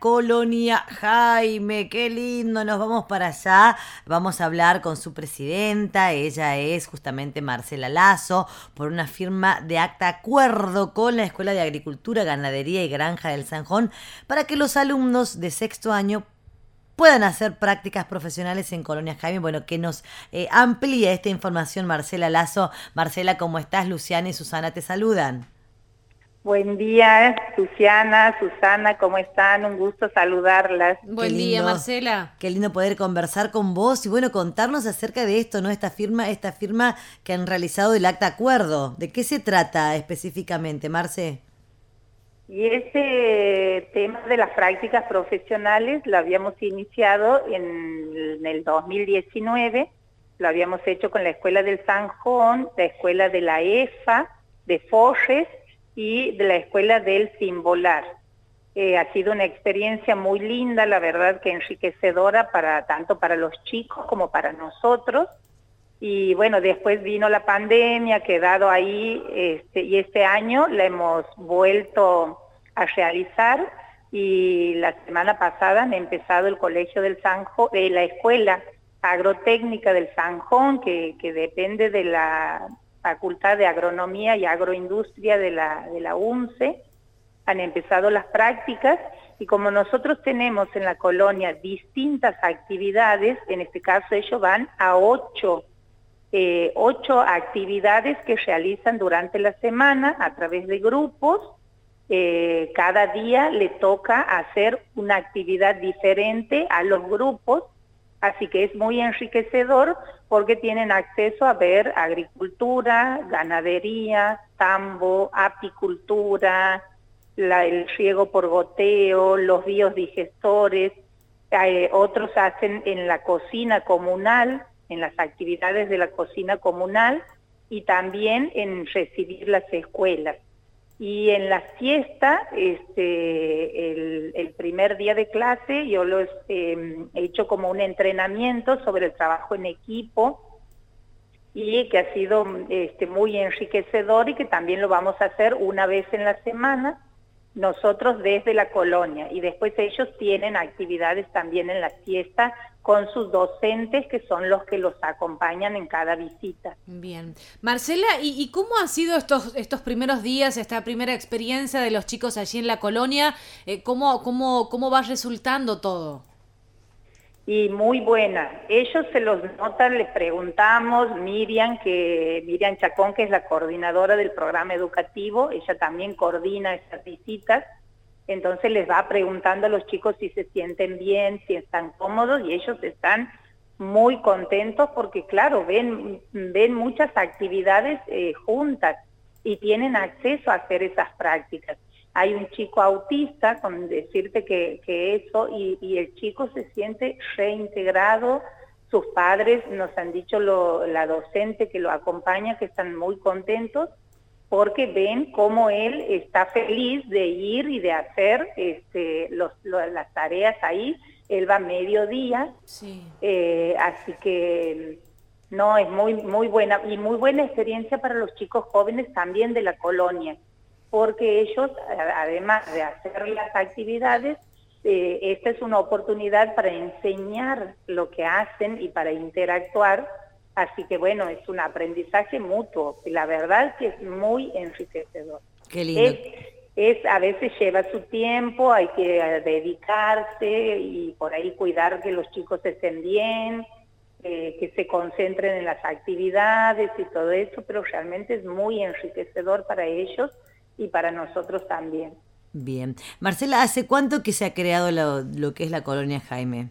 Colonia Jaime. Qué lindo, nos vamos para allá. Vamos a hablar con su presidenta, ella es justamente Marcela Lasso, por una firma de acta acuerdo con la Escuela de Agricultura, Ganadería y Granja del Sanjón para que los alumnos de sexto año puedan hacer prácticas profesionales en Colonia Jaime. Bueno, que nos amplíe esta información Marcela Lasso. Marcela, ¿cómo estás? Luciana y Susana te saludan. Buen día, Luciana, Susana, ¿cómo están? Un gusto saludarlas. Buen día, Marcela. Qué lindo poder conversar con vos y bueno, contarnos acerca de esto, ¿no? Esta firma que han realizado del acta acuerdo. ¿De qué se trata específicamente, Marce? Y ese tema de las prácticas profesionales lo habíamos iniciado en el 2019, lo habíamos hecho con la Escuela del Sanjón, la Escuela de la EFA, de Forres y de la Escuela del Simbolar. Ha sido una experiencia muy linda, la verdad que enriquecedora tanto para los chicos como para nosotros. Y bueno, después vino la pandemia, quedado ahí, y este año la hemos vuelto a realizar y la semana pasada han empezado el Colegio del Sanjón, la Escuela Agrotécnica del Sanjón, que depende de la Facultad de Agronomía y Agroindustria de la UNCE. Han empezado las prácticas y como nosotros tenemos en la colonia distintas actividades, en este caso ellos van a 8 actividades que realizan durante la semana a través de grupos. Cada día le toca hacer una actividad diferente a los grupos, así que es muy enriquecedor porque tienen acceso a ver agricultura, ganadería, tambo, apicultura, el riego por goteo, los biodigestores. Otros hacen en la cocina comunal, en las actividades de la cocina comunal y también en recibir las escuelas. Y en la siesta, el primer día de clase, yo lo he hecho como un entrenamiento sobre el trabajo en equipo y que ha sido muy enriquecedor y que también lo vamos a hacer una vez en la semana, nosotros desde la colonia. Y después ellos tienen actividades también en la siesta con sus docentes, que son los que los acompañan en cada visita. Bien. Marcela, ¿y cómo han sido estos primeros días, esta primera experiencia de los chicos allí en la colonia? ¿Cómo va resultando todo? Y muy buena. Ellos se los notan, les preguntamos, Miriam Chacón, que es la coordinadora del programa educativo, ella también coordina estas visitas, entonces les va preguntando a los chicos si se sienten bien, si están cómodos, y ellos están muy contentos porque, claro, ven muchas actividades juntas y tienen acceso a hacer esas prácticas. Hay un chico autista, con decirte que eso, y el chico se siente reintegrado. Sus padres nos han dicho, la docente que lo acompaña, que están muy contentos porque ven cómo él está feliz de ir y de hacer las tareas ahí. Él va a mediodía, sí. Así que no, es muy buena y muy buena experiencia para los chicos jóvenes también de la colonia, porque ellos, además de hacer las actividades, esta es una oportunidad para enseñar lo que hacen y para interactuar, así que bueno, es un aprendizaje mutuo, y la verdad que es muy enriquecedor. Qué lindo. A veces lleva su tiempo, hay que dedicarse y por ahí cuidar que los chicos estén bien, que se concentren en las actividades y todo eso, pero realmente es muy enriquecedor para ellos y para nosotros también. Bien. Marcela, ¿hace cuánto que se ha creado lo que es la Colonia Jaime?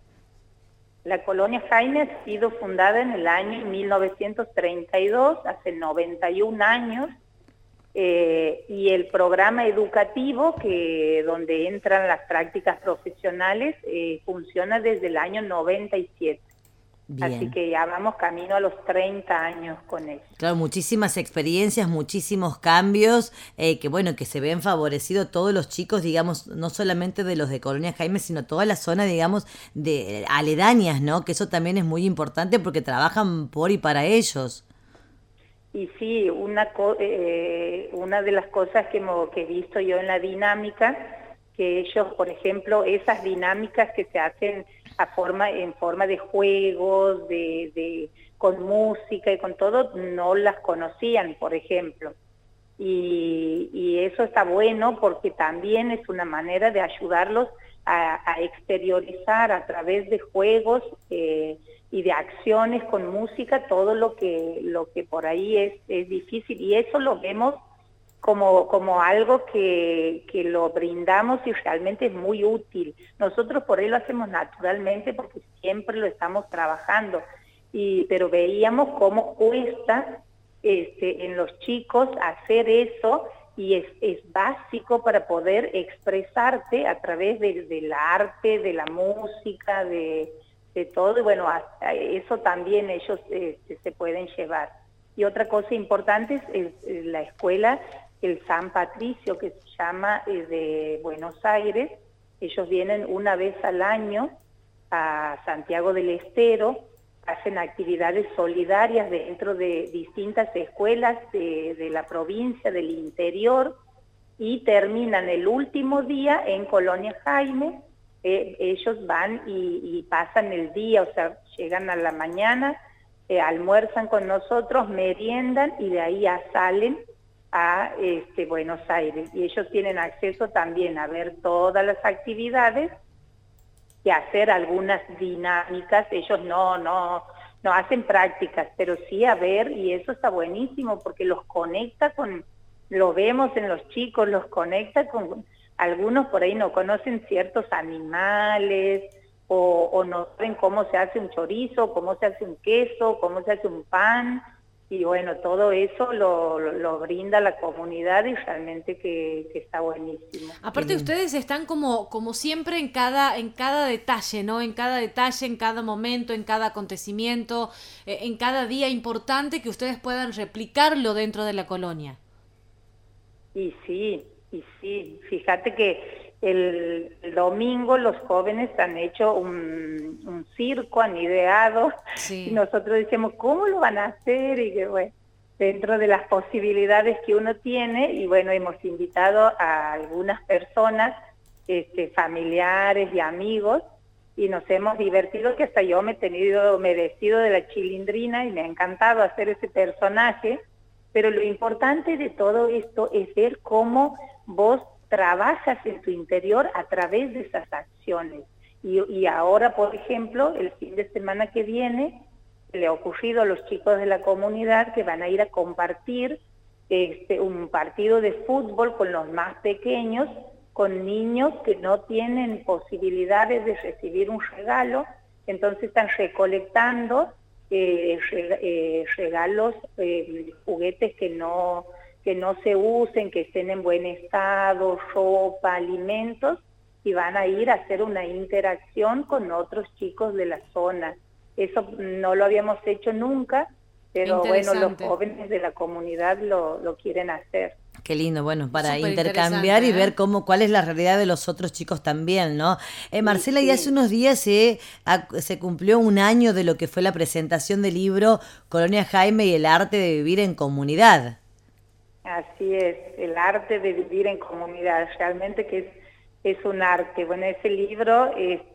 La Colonia Jaime ha sido fundada en el año 1932, hace 91 años, y el programa educativo, donde entran las prácticas profesionales, funciona desde el año 97. Bien. Así que ya vamos camino a los 30 años con eso. Claro, muchísimas experiencias, muchísimos cambios, que se ven favorecidos todos los chicos, digamos, no solamente de los de Colonia Jaime, sino toda la zona, digamos, de aledañas, ¿no? Que eso también es muy importante porque trabajan por y para ellos. Y sí, una de las cosas que he visto yo en la dinámica que ellos, por ejemplo, esas dinámicas que se hacen en forma de juegos, con música y con todo, no las conocían, por ejemplo. Y eso está bueno porque también es una manera de ayudarlos a exteriorizar a través de juegos y de acciones con música todo lo que por ahí es difícil, y eso lo vemos como algo que lo brindamos y realmente es muy útil. Nosotros por ahí lo hacemos naturalmente porque siempre lo estamos trabajando, pero veíamos cómo cuesta en los chicos hacer eso, y es básico para poder expresarte a través del arte, de la música, de todo, y bueno, eso también ellos se pueden llevar. Y otra cosa importante es la escuela, el San Patricio, que se llama, de Buenos Aires. Ellos vienen una vez al año a Santiago del Estero, hacen actividades solidarias dentro de distintas escuelas de la provincia, del interior, y terminan el último día en Colonia Jaime. Ellos van y pasan el día, o sea, llegan a la mañana, almuerzan con nosotros, meriendan y de ahí ya salen a Buenos Aires. Y ellos tienen acceso también a ver todas las actividades y hacer algunas dinámicas. Ellos no hacen prácticas, pero sí a ver, y eso está buenísimo porque los conecta lo vemos en los chicos, los conecta con algunos. Por ahí no conocen ciertos animales o no saben cómo se hace un chorizo, cómo se hace un queso, cómo se hace un pan. Y bueno, todo eso lo brinda la comunidad y realmente que está buenísimo. Aparte ustedes están como siempre en cada detalle, ¿no? En cada detalle, en cada momento, en cada acontecimiento, en cada día importante que ustedes puedan replicarlo dentro de la colonia. Y sí, fíjate que el domingo los jóvenes han hecho un circo, han ideado, sí. Y nosotros decíamos, ¿cómo lo van a hacer? Y que bueno, dentro de las posibilidades que uno tiene, y bueno, hemos invitado a algunas personas, familiares y amigos, y nos hemos divertido, que hasta yo me he vestido de la Chilindrina y me ha encantado hacer ese personaje. Pero lo importante de todo esto es ver cómo vos trabajas en tu interior a través de esas acciones. Y ahora, por ejemplo, el fin de semana que viene, le ha ocurrido a los chicos de la comunidad que van a ir a compartir un partido de fútbol con los más pequeños, con niños que no tienen posibilidades de recibir un regalo. Entonces están recolectando regalos, juguetes que no se usen, que estén en buen estado, ropa, alimentos, y van a ir a hacer una interacción con otros chicos de la zona. Eso no lo habíamos hecho nunca, pero bueno, los jóvenes de la comunidad lo quieren hacer. Qué lindo, bueno, para intercambiar y ver cuál es la realidad de los otros chicos también, ¿no? Marcela, sí. Y hace unos días se cumplió un año de lo que fue la presentación del libro Colonia Jaime y el arte de vivir en comunidad. Así es, el arte de vivir en comunidad, realmente que es un arte. Bueno, ese libro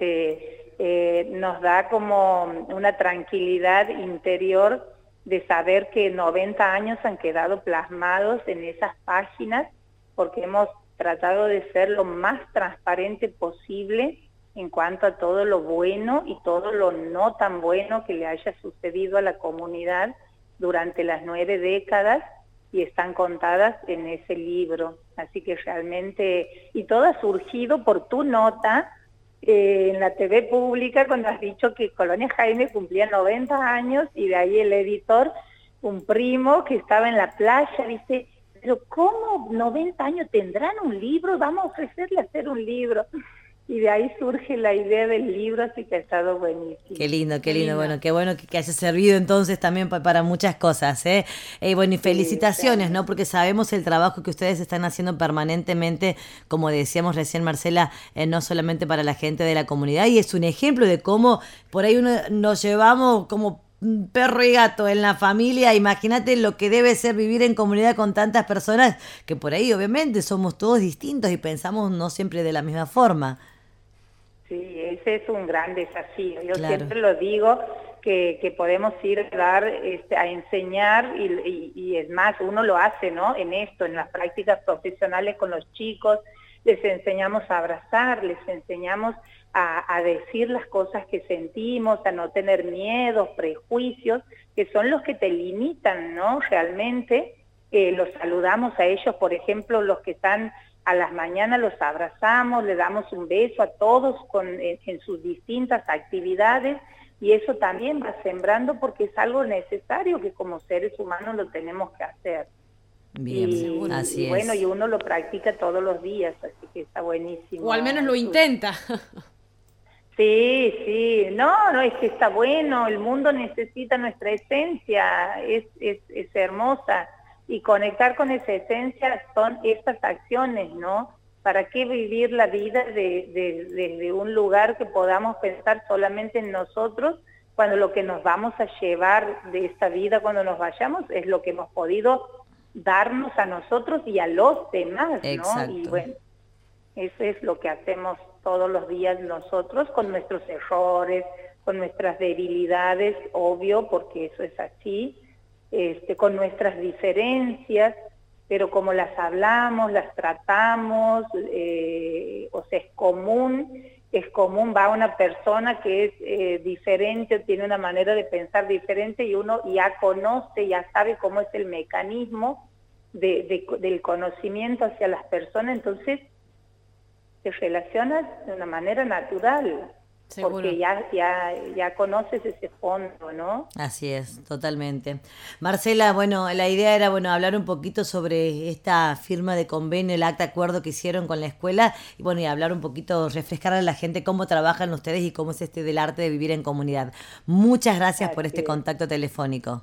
nos da como una tranquilidad interior de saber que 90 años han quedado plasmados en esas páginas, porque hemos tratado de ser lo más transparente posible en cuanto a todo lo bueno y todo lo no tan bueno que le haya sucedido a la comunidad durante las 9 décadas, y están contadas en ese libro. Así que realmente, y todo ha surgido por tu nota en la TV pública, cuando has dicho que Colonia Jaime cumplía 90 años, y de ahí el editor, un primo que estaba en la playa, dice, pero ¿cómo 90 años tendrán un libro? Vamos a ofrecerle hacer un libro. Y de ahí surge la idea del libro, así que ha estado buenísimo. Qué lindo. Bueno, qué bueno que haya servido entonces también para muchas cosas, ¿eh? Bueno, y felicitaciones, sí, ¿no? Porque sabemos el trabajo que ustedes están haciendo permanentemente, como decíamos recién, Marcela, no solamente para la gente de la comunidad, y es un ejemplo de cómo por ahí nos llevamos como perro y gato en la familia, imagínate lo que debe ser vivir en comunidad con tantas personas que por ahí obviamente somos todos distintos y pensamos no siempre de la misma forma. Sí, ese es un gran desafío. Yo Claro. siempre lo digo, que podemos ir a dar, a enseñar y es más, uno lo hace, ¿no? En esto, en las prácticas profesionales con los chicos, les enseñamos a abrazar, les enseñamos a decir las cosas que sentimos, a no tener miedos, prejuicios, que son los que te limitan, ¿no? Realmente, los saludamos a ellos, por ejemplo, los que están a las mañanas los abrazamos, le damos un beso a todos en sus distintas actividades, y eso también va sembrando porque es algo necesario que como seres humanos lo tenemos que hacer. Bien, así Y bueno, es. y uno lo practica todos los días, así que está buenísimo. O al menos lo intenta. Sí, sí, no, es que está bueno, el mundo necesita nuestra esencia, es hermosa, y conectar con esa esencia son estas acciones, ¿no? ¿Para qué vivir la vida desde un lugar que podamos pensar solamente en nosotros, cuando lo que nos vamos a llevar de esta vida cuando nos vayamos es lo que hemos podido darnos a nosotros y a los demás, ¿no? Exacto. Y bueno, eso es lo que hacemos todos los días nosotros, con nuestros errores, con nuestras debilidades, obvio, porque eso es así, con nuestras diferencias, pero como las hablamos, las tratamos, o sea, es común, va una persona que es diferente, tiene una manera de pensar diferente y uno ya conoce, ya sabe cómo es el mecanismo del conocimiento hacia las personas, entonces te relacionas de una manera natural. Seguro. Porque ya conoces ese fondo, ¿no? Así es, totalmente. Marcela, bueno, la idea era hablar un poquito sobre esta firma de convenio, el acta de acuerdo que hicieron con la escuela y bueno, y hablar un poquito, refrescar a la gente cómo trabajan ustedes y cómo es del arte de vivir en comunidad. Muchas gracias por este contacto telefónico.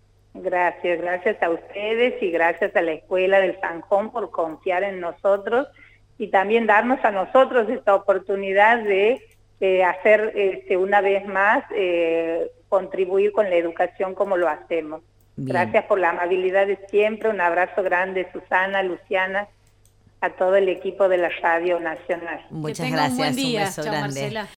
Gracias a ustedes y gracias a la Escuela del Zanjón por confiar en nosotros y también darnos a nosotros esta oportunidad de hacer una vez más, contribuir con la educación como lo hacemos. Bien. Gracias por la amabilidad de siempre, un abrazo grande, Susana, Luciana, a todo el equipo de la Radio Nacional. Muchas gracias, un buen día. un beso Chao, grande. Marcela.